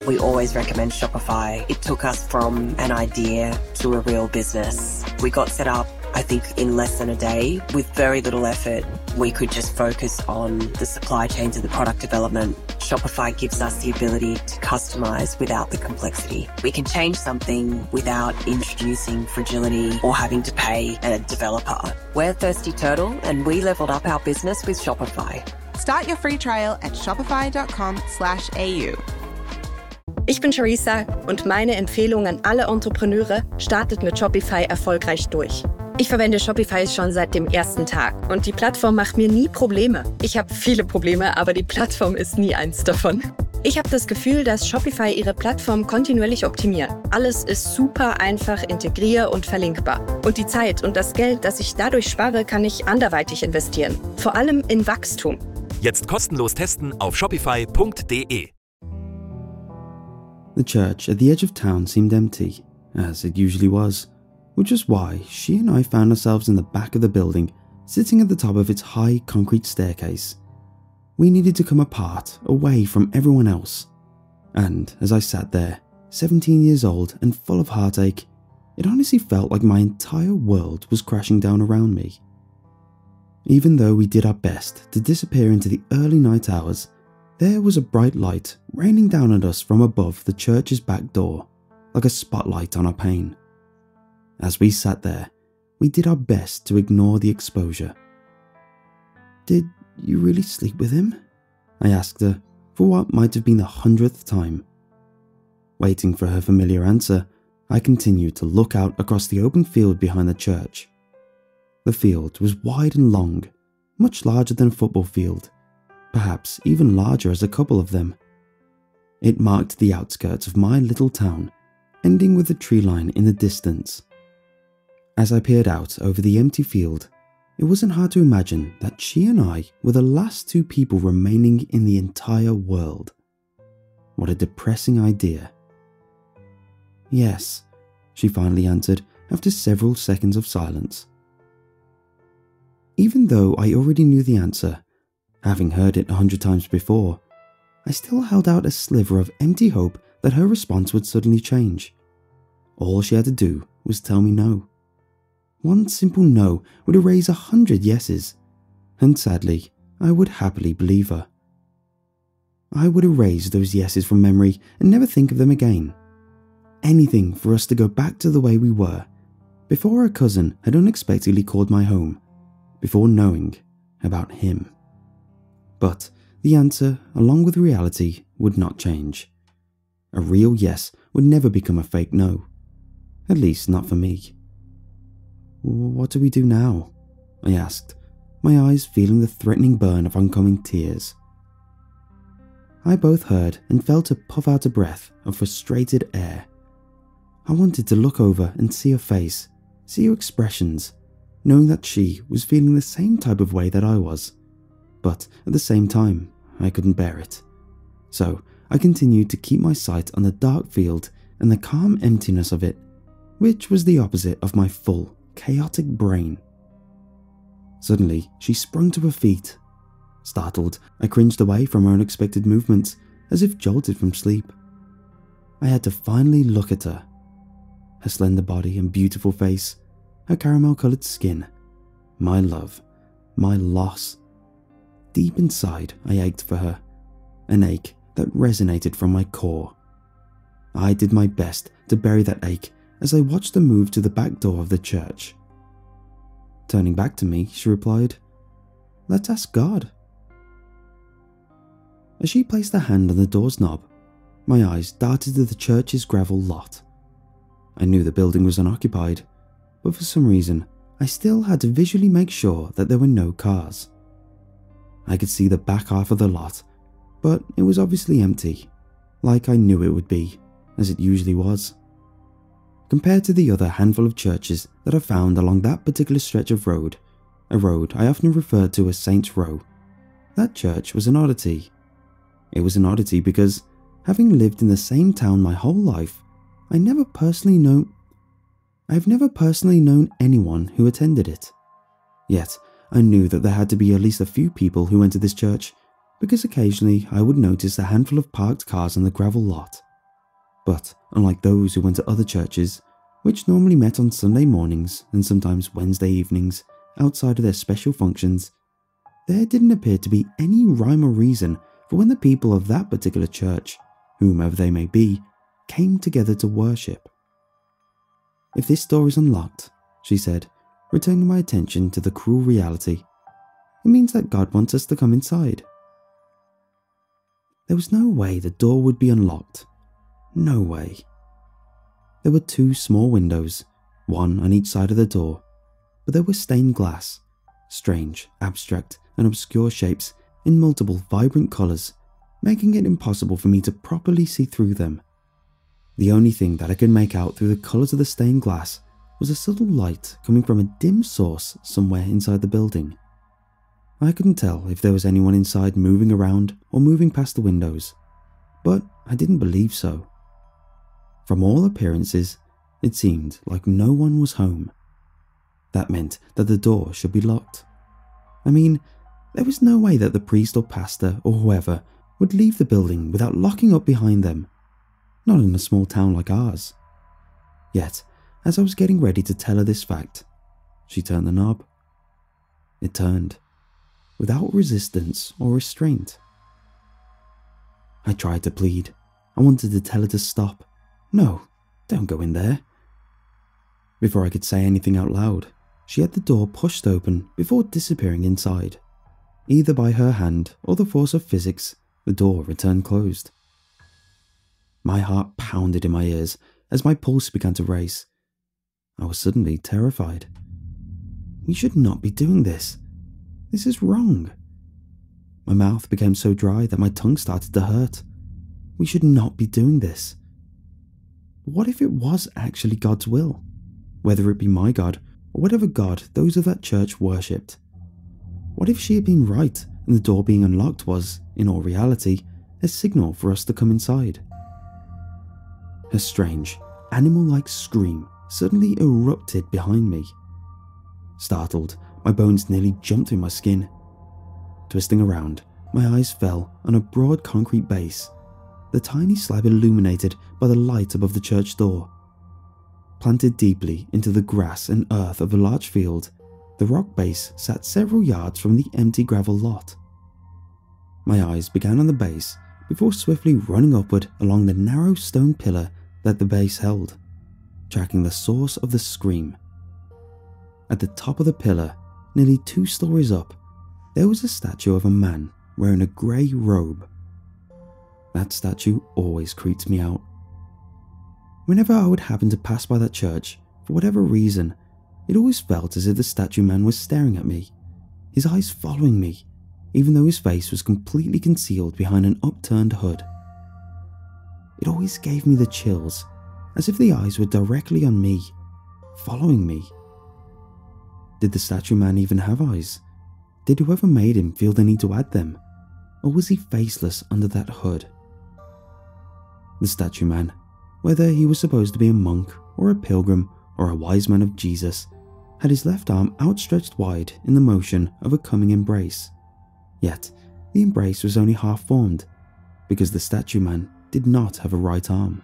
We always recommend Shopify. It took us from an idea to a real business. We got set up, I think, in less than a day with very little effort. We could just focus on the supply chains and the product development. Shopify gives us the ability to customize without the complexity. We can change something without introducing fragility or having to pay a developer. We're Thirsty Turtle and we leveled up our business with Shopify. Start your free trial at shopify.com/au. Ich bin Charissa und meine Empfehlung an alle Entrepreneure: startet mit Shopify erfolgreich durch. Ich verwende Shopify schon seit dem ersten Tag und die Plattform macht mir nie Probleme. Ich habe viele Probleme, aber die Plattform ist nie eins davon. Ich habe das Gefühl, dass Shopify ihre Plattform kontinuierlich optimiert. Alles ist super einfach integrier- und verlinkbar. Und die Zeit und das Geld, das ich dadurch spare, kann ich anderweitig investieren. Vor allem in Wachstum. Jetzt kostenlos testen auf shopify.de. The church at the edge of town seemed empty, as it usually was, which is why she and I found ourselves in the back of the building, sitting at the top of its high concrete staircase. We needed to come apart, away from everyone else. And as I sat there, 17 years old and full of heartache, it honestly felt like my entire world was crashing down around me. Even though we did our best to disappear into the early night hours, there was a bright light raining down at us from above the church's back door, like a spotlight on our pain. As we sat there, we did our best to ignore the exposure. "Did you really sleep with him?" I asked her, for what might have been the 100th time. Waiting for her familiar answer, I continued to look out across the open field behind the church. The field was wide and long, much larger than a football field, perhaps even larger as a couple of them. It marked the outskirts of my little town, ending with a tree line in the distance. As I peered out over the empty field, it wasn't hard to imagine that she and I were the last two people remaining in the entire world. What a depressing idea. "Yes," she finally answered after several seconds of silence. Even though I already knew the answer, having heard it 100 times before, I still held out a sliver of empty hope that her response would suddenly change. All she had to do was tell me no. One simple no would erase 100 yeses, and sadly, I would happily believe her. I would erase those yeses from memory and never think of them again. Anything for us to go back to the way we were, before her cousin had unexpectedly called my home, before knowing about him. But the answer, along with reality, would not change. A real yes would never become a fake no. At least not for me. "What do we do now?" I asked, my eyes feeling the threatening burn of oncoming tears. I both heard and felt her puff out a breath of frustrated air. I wanted to look over and see her face, see her expressions, knowing that she was feeling the same type of way that I was. But at the same time, I couldn't bear it. So I continued to keep my sight on the dark field and the calm emptiness of it, which was the opposite of my full, chaotic brain. Suddenly, she sprung to her feet. Startled, I cringed away from her unexpected movements, as if jolted from sleep. I had to finally look at her. Her slender body and beautiful face, her caramel-coloured skin. My love, my loss. Deep inside, I ached for her, an ache that resonated from my core. I did my best to bury that ache as I watched her move to the back door of the church. Turning back to me, she replied, "Let's ask God." As she placed her hand on the door's knob, my eyes darted to the church's gravel lot. I knew the building was unoccupied, but for some reason, I still had to visually make sure that there were no cars. I could see the back half of the lot, but it was obviously empty, like I knew it would be, as it usually was. Compared to the other handful of churches that I found along that particular stretch of road, a road I often referred to as Saints Row, that church was an oddity. It was an oddity because, having lived in the same town my whole life, I've never personally known anyone who attended it. Yet, I knew that there had to be at least a few people who went to this church, because occasionally I would notice a handful of parked cars on the gravel lot, But unlike those who went to other churches, which normally met on Sunday mornings and sometimes Wednesday evenings outside of their special functions, there didn't appear to be any rhyme or reason for when the people of that particular church, whomever they may be, came together to worship. "If this door is unlocked," she said, returning my attention to the cruel reality, "it means that God wants us to come inside." There was no way the door would be unlocked. No way. There were 2 small windows, one on each side of the door, but they were stained glass, strange, abstract, and obscure shapes in multiple vibrant colours, making it impossible for me to properly see through them. The only thing that I could make out through the colours of the stained glass was a subtle light coming from a dim source somewhere inside the building. I couldn't tell if there was anyone inside moving around or moving past the windows, but I didn't believe so. From all appearances, it seemed like no one was home. That meant that the door should be locked. I mean, there was no way that the priest or pastor or whoever would leave the building without locking up behind them. Not in a small town like ours. Yet, as I was getting ready to tell her this fact, she turned the knob. It turned, without resistance or restraint. I tried to plead. I wanted to tell her to stop. "No, don't go in there." Before I could say anything out loud, she had the door pushed open before disappearing inside. Either by her hand or the force of physics, the door returned closed. My heart pounded in my ears as my pulse began to race. I was suddenly terrified. "You should not be doing this. This is wrong." My mouth became so dry that my tongue started to hurt. "We should not be doing this." What if it was actually God's will? Whether it be my God or whatever God those of that church worshipped. What if she had been right and the door being unlocked was, in all reality, a signal for us to come inside? A strange, animal-like scream suddenly erupted behind me. Startled, my bones nearly jumped through my skin. Twisting around, my eyes fell on a broad concrete base, the tiny slab illuminated by the light above the church door. Planted deeply into the grass and earth of a large field, the rock base sat several yards from the empty gravel lot. My eyes began on the base before swiftly running upward along the narrow stone pillar that the base held, tracking the source of the scream. At the top of the pillar, nearly 2 stories up, there was a statue of a man wearing a grey robe. That statue always creeped me out. Whenever I would happen to pass by that church, for whatever reason, it always felt as if the statue man was staring at me, his eyes following me, even though his face was completely concealed behind an upturned hood. It always gave me the chills, as if the eyes were directly on me, following me. Did the statue man even have eyes? Did whoever made him feel the need to add them? Or was he faceless under that hood? The statue man, whether he was supposed to be a monk or a pilgrim or a wise man of Jesus, had his left arm outstretched wide in the motion of a coming embrace. Yet, the embrace was only half formed, because the statue man did not have a right arm.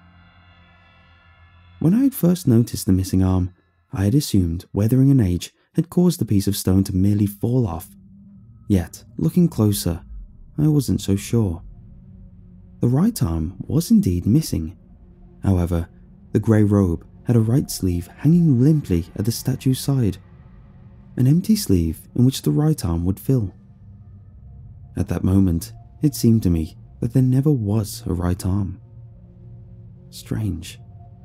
When I had first noticed the missing arm, I had assumed weathering and age had caused the piece of stone to merely fall off. Yet, looking closer, I wasn't so sure. The right arm was indeed missing. However, the grey robe had a right sleeve hanging limply at the statue's side, an empty sleeve in which the right arm would fill. At that moment, it seemed to me that there never was a right arm. Strange.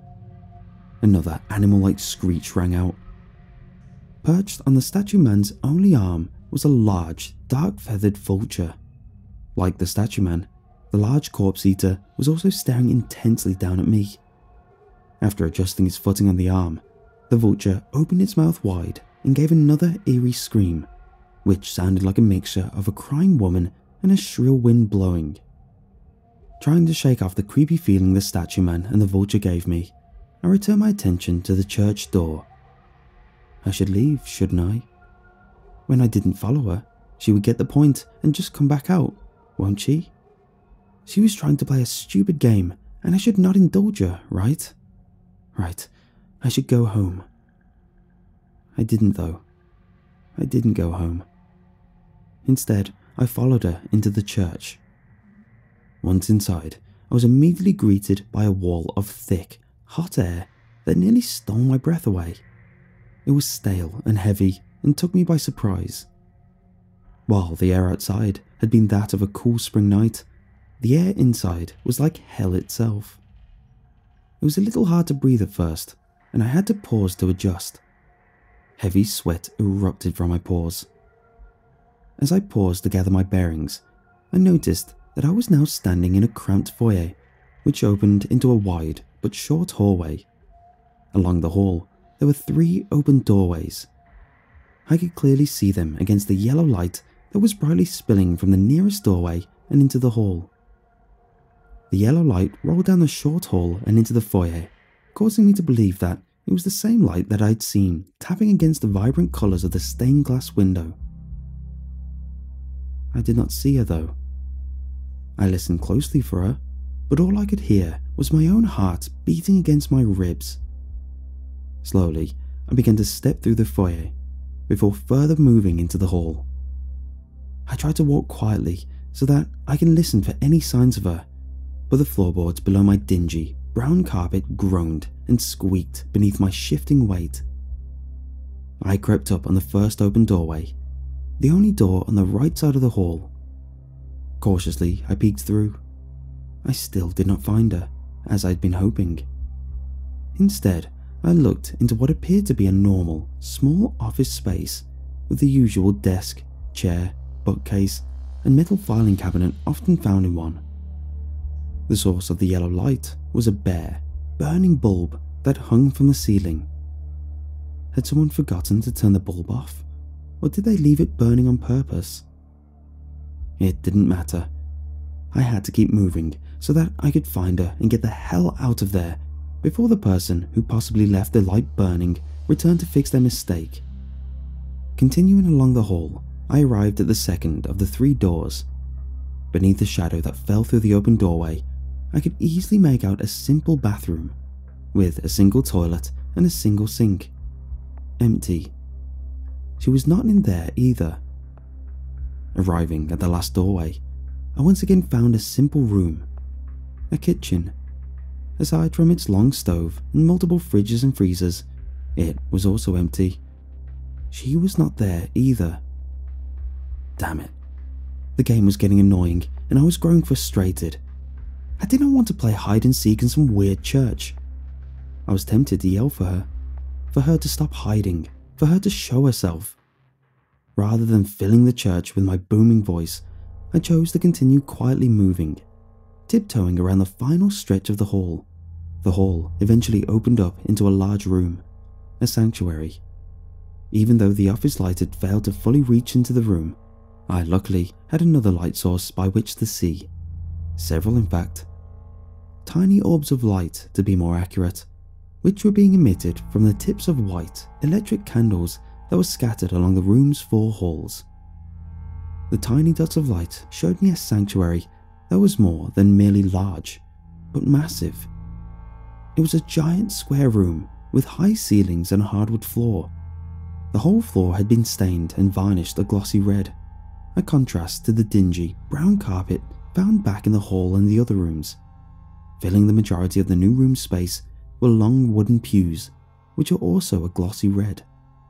Another animal-like screech rang out. Perched on the statue man's only arm was a large, dark-feathered vulture. Like the statue man, the large corpse-eater was also staring intensely down at me. After adjusting its footing on the arm, the vulture opened its mouth wide and gave another eerie scream, which sounded like a mixture of a crying woman and a shrill wind blowing. Trying to shake off the creepy feeling the statue man and the vulture gave me, I returned my attention to the church door. I should leave, shouldn't I? When I didn't follow her, she would get the point and just come back out, won't she? She was trying to play a stupid game and I should not indulge her, right? Right, I should go home. I didn't though. I didn't go home. Instead, I followed her into the church. Once inside, I was immediately greeted by a wall of thick, hot air that nearly stole my breath away. It was stale and heavy and took me by surprise. While the air outside had been that of a cool spring night, the air inside was like hell itself. It was a little hard to breathe at first, and I had to pause to adjust. Heavy sweat erupted from my pores. As I paused to gather my bearings, I noticed that I was now standing in a cramped foyer, which opened into a wide but short hallway. Along the hall, there were 3 open doorways. I could clearly see them against the yellow light that was brightly spilling from the nearest doorway and into the hall. The yellow light rolled down the short hall and into the foyer, causing me to believe that it was the same light that I'd seen tapping against the vibrant colours of the stained glass window. I did not see her though. I listened closely for her, but all I could hear was my own heart beating against my ribs. Slowly, I began to step through the foyer, before further moving into the hall. I tried to walk quietly so that I can listen for any signs of her, but the floorboards below my dingy, brown carpet groaned and squeaked beneath my shifting weight. I crept up on the first open doorway, the only door on the right side of the hall. Cautiously, I peeked through. I still did not find her, as I'd been hoping. Instead, I looked into what appeared to be a normal, small office space with the usual desk, chair, bookcase, and metal filing cabinet often found in one. The source of the yellow light was a bare, burning bulb that hung from the ceiling. Had someone forgotten to turn the bulb off, or did they leave it burning on purpose? It didn't matter. I had to keep moving so that I could find her and get the hell out of there before the person who possibly left the light burning returned to fix their mistake. Continuing along the hall, I arrived at the second of the 3 doors. Beneath the shadow that fell through the open doorway, I could easily make out a simple bathroom, with a single toilet and a single sink. Empty. She was not in there either. Arriving at the last doorway, I once again found a simple room. A kitchen. Aside from its long stove and multiple fridges and freezers, it was also empty. She was not there either. Damn it. The game was getting annoying and I was growing frustrated. I did not want to play hide and seek in some weird church. I was tempted to yell for her to stop hiding, for her to show herself. Rather than filling the church with my booming voice, I chose to continue quietly moving, tiptoeing around the final stretch of the hall. The hall eventually opened up into a large room, a sanctuary. Even though the office light had failed to fully reach into the room, I luckily had another light source by which to see. Several in fact. Tiny orbs of light, to be more accurate, which were being emitted from the tips of white electric candles that were scattered along the room's 4 halls. The tiny dots of light showed me a sanctuary that was more than merely large, but massive. It was a giant square room with high ceilings and a hardwood floor. The whole floor had been stained and varnished a glossy red, a contrast to the dingy, brown carpet found back in the hall and the other rooms. Filling the majority of the new room space were long wooden pews, which were also a glossy red.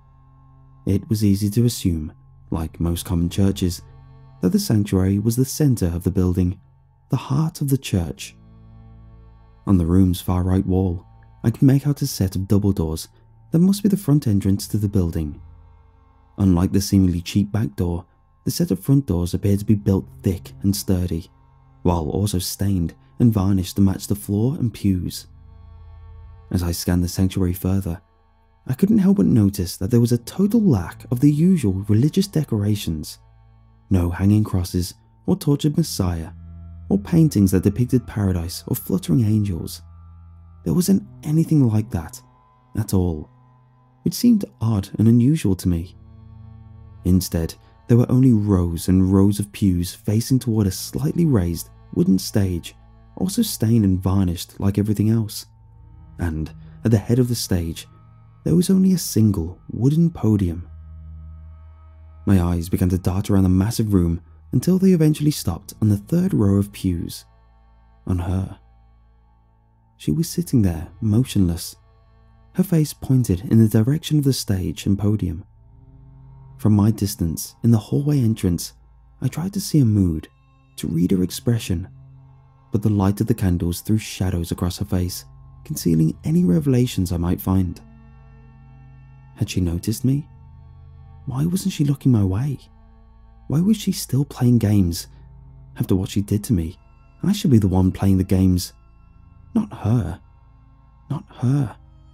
It was easy to assume, like most common churches, that the sanctuary was the centre of the building, the heart of the church. On the room's far right wall, I could make out a set of double doors that must be the front entrance to the building. Unlike the seemingly cheap back door, the set of front doors appeared to be built thick and sturdy, while also stained and varnished to match the floor and pews. As I scanned the sanctuary further, I couldn't help but notice that there was a total lack of the usual religious decorations. No hanging crosses or tortured Messiah, or paintings that depicted paradise or fluttering angels. There wasn't anything like that at all, which seemed odd and unusual to me. Instead, there were only rows and rows of pews facing toward a slightly raised wooden stage also stained and varnished like everything else. And at the head of the stage, there was only a single wooden podium. My eyes began to dart around the massive room until they eventually stopped on the third row of pews. On her. She was sitting there, motionless, her face pointed in the direction of the stage and podium. From my distance, in the hallway entrance, I tried to see her mood, to read her expression, but the light of the candles threw shadows across her face, concealing any revelations I might find. Had she noticed me? Why wasn't she looking my way? Why was she still playing games? After what she did to me, I should be the one playing the games. Not her. Not her.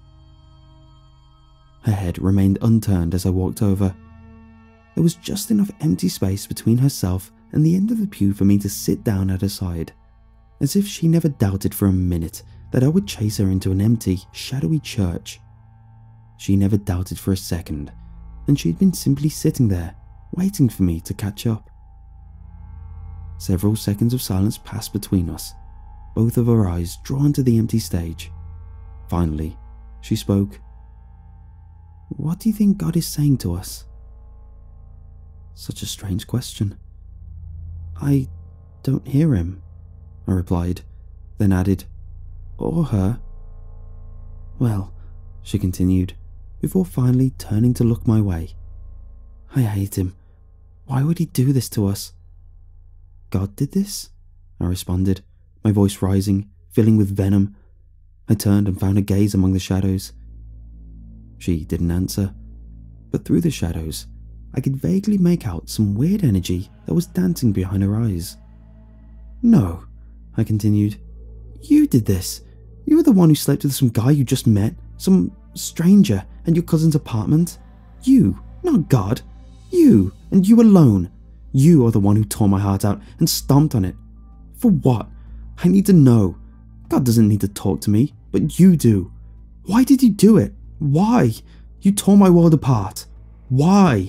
Her head remained unturned as I walked over. There was just enough empty space between herself and the end of the pew for me to sit down at her side, as if she never doubted for a minute that I would chase her into an empty, shadowy church. She never doubted for a second, and she'd been simply sitting there, waiting for me to catch up. Several seconds of silence passed between us, both of our eyes drawn to the empty stage. Finally, she spoke. "What do you think God is saying to us?" Such a strange question. "I don't hear him," I replied, then added, "or her." "Well," she continued, before finally turning to look my way, "I hate him. Why would he do this to us?" "God did this?" I responded, my voice rising, filling with venom. I turned and found her gaze among the shadows. She didn't answer, but through the shadows, I could vaguely make out some weird energy that was dancing behind her eyes. "No," I continued. "You did this. You were the one who slept with some guy you just met, some stranger, at your cousin's apartment. You, not God. You, and you alone. You are the one who tore my heart out and stomped on it. For what? I need to know. God doesn't need to talk to me, but you do. Why did you do it? Why? You tore my world apart. Why?"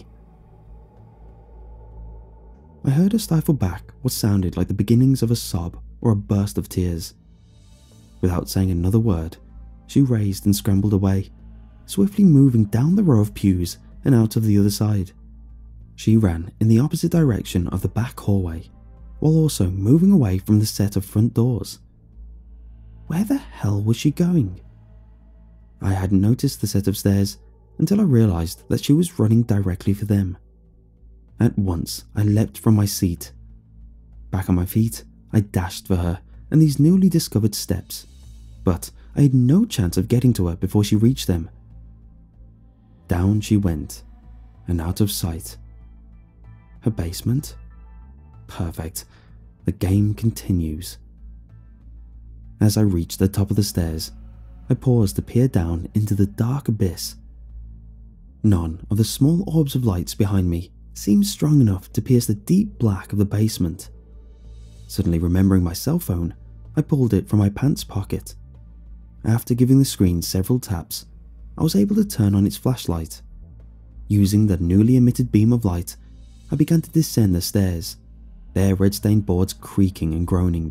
I heard her stifle back what sounded like the beginnings of a sob or a burst of tears. Without saying another word, she raised and scrambled away, swiftly moving down the row of pews and out of the other side. She ran in the opposite direction of the back hallway, while also moving away from the set of front doors. Where the hell was she going? I hadn't noticed the set of stairs until I realized that she was running directly for them. At once, I leapt from my seat. Back on my feet, I dashed for her and these newly discovered steps, but I had no chance of getting to her before she reached them. Down she went, and out of sight. Her basement? Perfect. The game continues. As I reached the top of the stairs, I paused to peer down into the dark abyss. None of the small orbs of lights behind me seemed strong enough to pierce the deep black of the basement. Suddenly remembering my cell phone, I pulled it from my pants pocket. After giving the screen several taps, I was able to turn on its flashlight. Using the newly emitted beam of light, I began to descend the stairs, their red-stained boards creaking and groaning.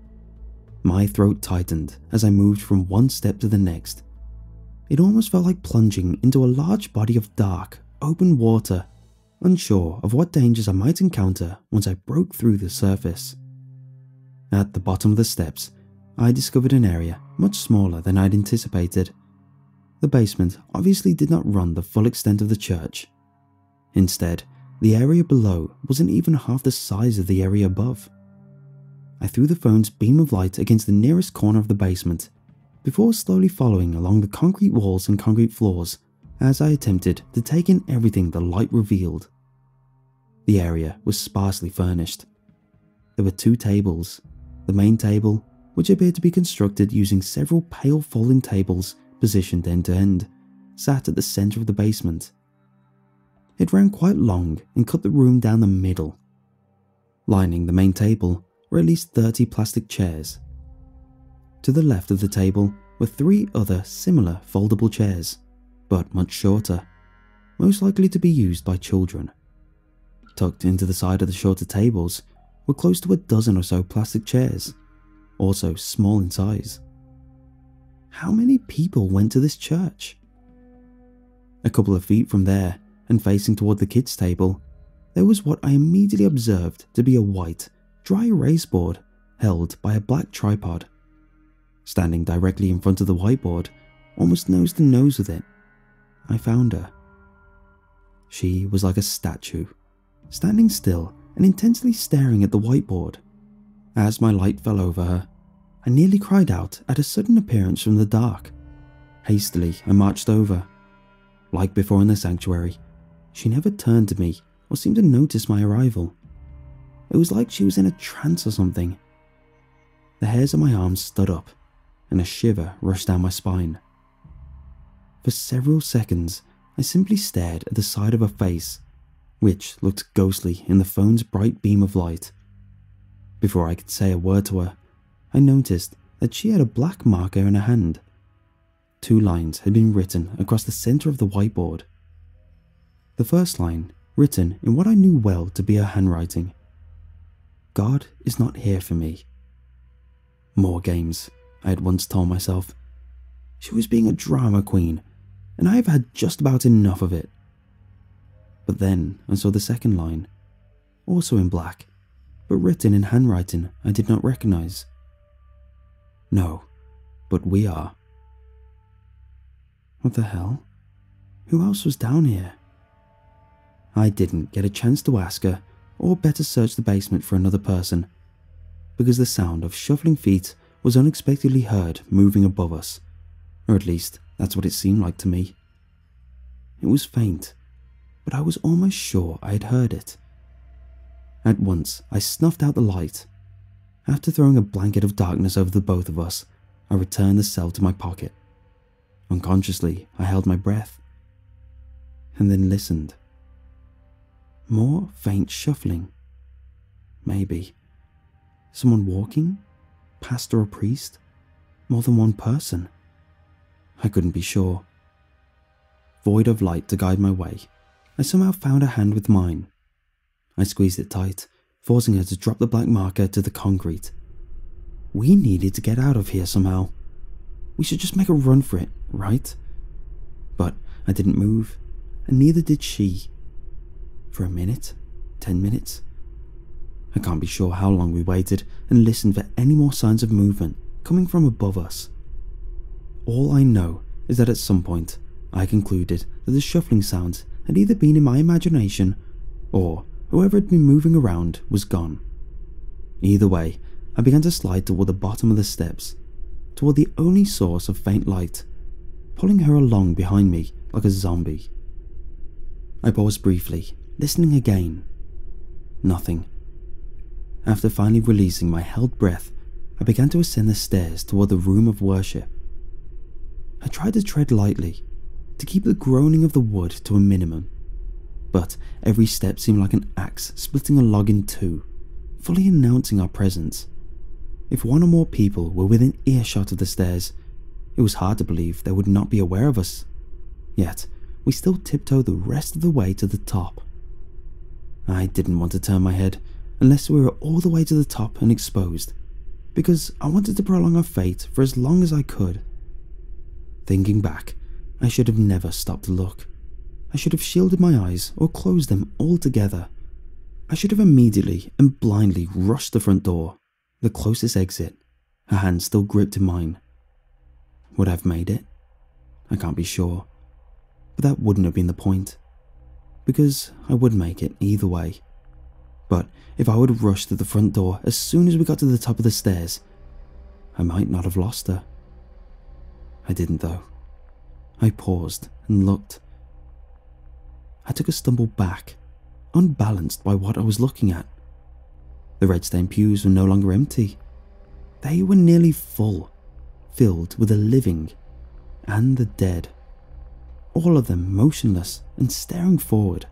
My throat tightened as I moved from one step to the next. It almost felt like plunging into a large body of dark, open water, unsure of what dangers I might encounter once I broke through the surface. At the bottom of the steps, I discovered an area much smaller than I'd anticipated. The basement obviously did not run the full extent of the church. Instead, the area below wasn't even half the size of the area above. I threw the phone's beam of light against the nearest corner of the basement, before slowly following along the concrete walls and concrete floors as I attempted to take in everything the light revealed. The area was sparsely furnished. There were 2 tables. The main table, which appeared to be constructed using several pale folding tables positioned end to end, sat at the center of the basement. It ran quite long and cut the room down the middle. Lining the main table were at least 30 plastic chairs. To the left of the table were 3 other similar foldable chairs, but much shorter, most likely to be used by children. Tucked into the side of the shorter tables were close to a dozen or so plastic chairs, also small in size. How many people went to this church? A couple of feet from there, and facing toward the kids' table, there was what I immediately observed to be a white, dry erase board held by a black tripod. Standing directly in front of the whiteboard, almost nose to nose with it, I found her. She was like a statue, standing still and intensely staring at the whiteboard. As my light fell over her, I nearly cried out at a sudden appearance from the dark. Hastily, I marched over. Like before in the sanctuary, she never turned to me or seemed to notice my arrival. It was like she was in a trance or something. The hairs on my arms stood up, and a shiver rushed down my spine. For several seconds, I simply stared at the side of her face, which looked ghostly in the phone's bright beam of light. Before I could say a word to her, I noticed that she had a black marker in her hand. 2 lines had been written across the center of the whiteboard. The first line, written in what I knew well to be her handwriting: "God is not here for me." More games, I had once told myself. She was being a drama queen, and I have had just about enough of it. But then I saw the second line, also in black, but written in handwriting I did not recognize. "No, but we are." What the hell? Who else was down here? I didn't get a chance to ask her or better search the basement for another person, because the sound of shuffling feet was unexpectedly heard moving above us, or at least that's what it seemed like to me. It was faint, but I was almost sure I had heard it. At once, I snuffed out the light. After throwing a blanket of darkness over the both of us, I returned the cell to my pocket. Unconsciously, I held my breath, and then listened. More faint shuffling. Maybe someone walking? Pastor or priest? More than one person? I couldn't be sure. Void of light to guide my way, I somehow found her hand with mine. I squeezed it tight, forcing her to drop the black marker to the concrete. We needed to get out of here somehow. We should just make a run for it, right? But I didn't move, and neither did she. For a minute, 10 minutes. I can't be sure how long we waited and listened for any more signs of movement coming from above us. All I know is that at some point, I concluded that the shuffling sounds had either been in my imagination, or whoever had been moving around was gone. Either way, I began to slide toward the bottom of the steps, toward the only source of faint light, pulling her along behind me like a zombie. I paused briefly, listening again. Nothing. After finally releasing my held breath, I began to ascend the stairs toward the room of worship. I tried to tread lightly, to keep the groaning of the wood to a minimum, but every step seemed like an axe splitting a log in two, fully announcing our presence. If one or more people were within earshot of the stairs, it was hard to believe they would not be aware of us. Yet, we still tiptoed the rest of the way to the top. I didn't want to turn my head unless we were all the way to the top and exposed, because I wanted to prolong our fate for as long as I could. Thinking back, I should have never stopped to look. I should have shielded my eyes or closed them altogether. I should have immediately and blindly rushed the front door, the closest exit, her hand still gripped in mine. Would I have made it? I can't be sure, but that wouldn't have been the point, because I would make it either way. But if I would have rushed to the front door as soon as we got to the top of the stairs, I might not have lost her. I didn't though. I paused and looked. I took a stumble back, unbalanced by what I was looking at. The red-stained pews were no longer empty. They were nearly full, filled with the living and the dead, all of them motionless and staring forward.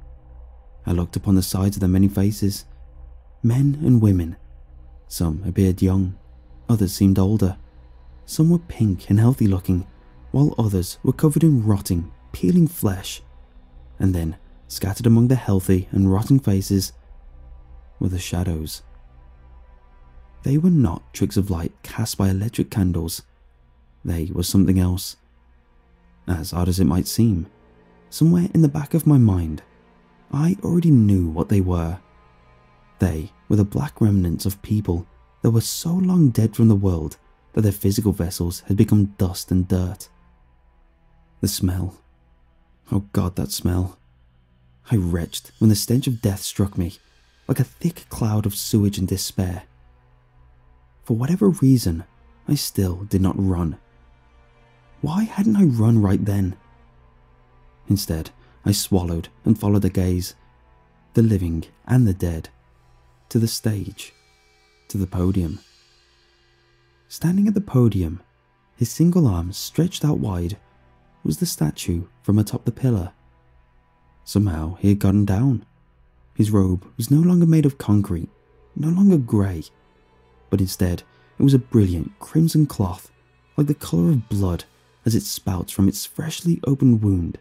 I looked upon the sides of their many faces, men and women. Some appeared young, others seemed older. Some were pink and healthy looking, while others were covered in rotting, peeling flesh. And then, scattered among the healthy and rotting faces, were the shadows. They were not tricks of light cast by electric candles. They were something else. As odd as it might seem, somewhere in the back of my mind, I already knew what they were. They were the black remnants of people that were so long dead from the world that their physical vessels had become dust and dirt. The smell. Oh God, that smell. I retched when the stench of death struck me, like a thick cloud of sewage and despair. For whatever reason, I still did not run. Why hadn't I run right then? Instead, I swallowed and followed the gaze, the living and the dead, to the stage, to the podium. Standing at the podium, his single arm stretched out wide, was the statue from atop the pillar. Somehow he had gotten down. His robe was no longer made of concrete, no longer grey, but instead it was a brilliant crimson cloth, like the colour of blood as it spouts from its freshly opened wound.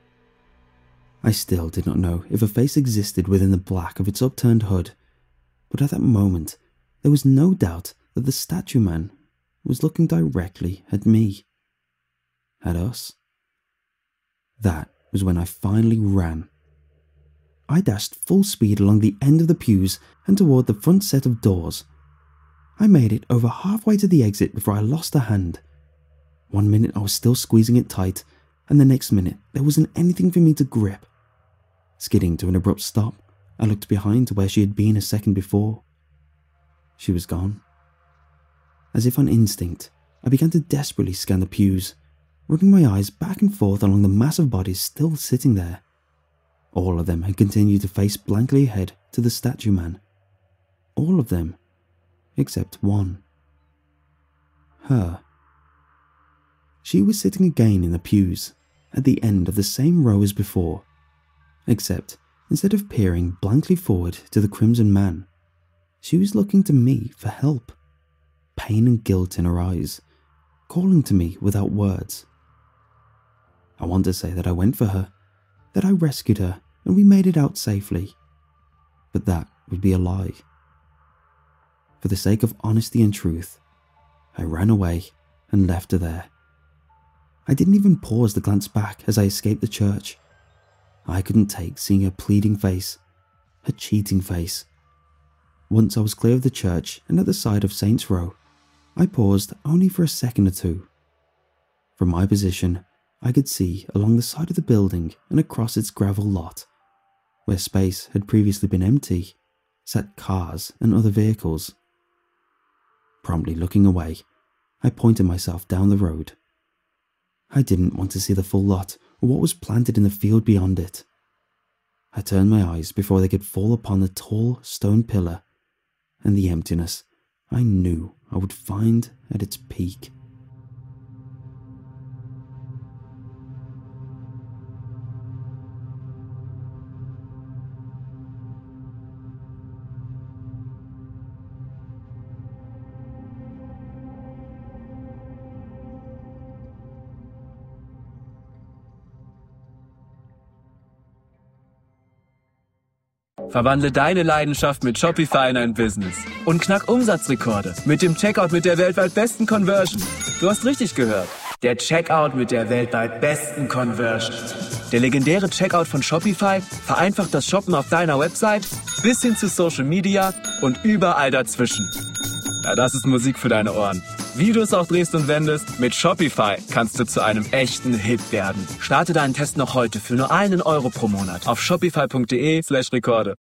I still did not know if a face existed within the black of its upturned hood, but at that moment there was no doubt that the statue man was looking directly at me. At us. That was when I finally ran. I dashed full speed along the end of the pews and toward the front set of doors. I made it over halfway to the exit before I lost a hand. 1 minute I was still squeezing it tight, and the next minute there wasn't anything for me to grip. Skidding to an abrupt stop, I looked behind to where she had been a second before. She was gone. As if on instinct, I began to desperately scan the pews, running my eyes back and forth along the mass of bodies still sitting there. All of them had continued to face blankly ahead to the statue man. All of them, except one. Her. She was sitting again in the pews, at the end of the same row as before, except instead of peering blankly forward to the crimson man, she was looking to me for help, pain and guilt in her eyes, calling to me without words. I want to say that I went for her, that I rescued her and we made it out safely, but that would be a lie. For the sake of honesty and truth, I ran away and left her there. I didn't even pause to glance back as I escaped the church. I couldn't take seeing her pleading face, her cheating face. Once I was clear of the church and at the side of Saints Row, I paused only for a second or two. From my position, I could see along the side of the building and across its gravel lot, where space had previously been empty, sat cars and other vehicles. Promptly looking away, I pointed myself down the road. I didn't want to see the full lot or what was planted in the field beyond it. I turned my eyes before they could fall upon the tall stone pillar and the emptiness I knew I would find at its peak. Verwandle deine Leidenschaft mit Shopify in ein Business und knack Umsatzrekorde mit dem Checkout mit der weltweit besten Conversion. Du hast richtig gehört. Der Checkout mit der weltweit besten Conversion. Der legendäre Checkout von Shopify vereinfacht das Shoppen auf deiner Website bis hin zu Social Media und überall dazwischen. Ja, das ist Musik für deine Ohren. Wie du es auch drehst und wendest, mit Shopify kannst du zu einem echten Hit werden. Starte deinen Test noch heute für nur €1 pro Monat auf shopify.de/Rekorde.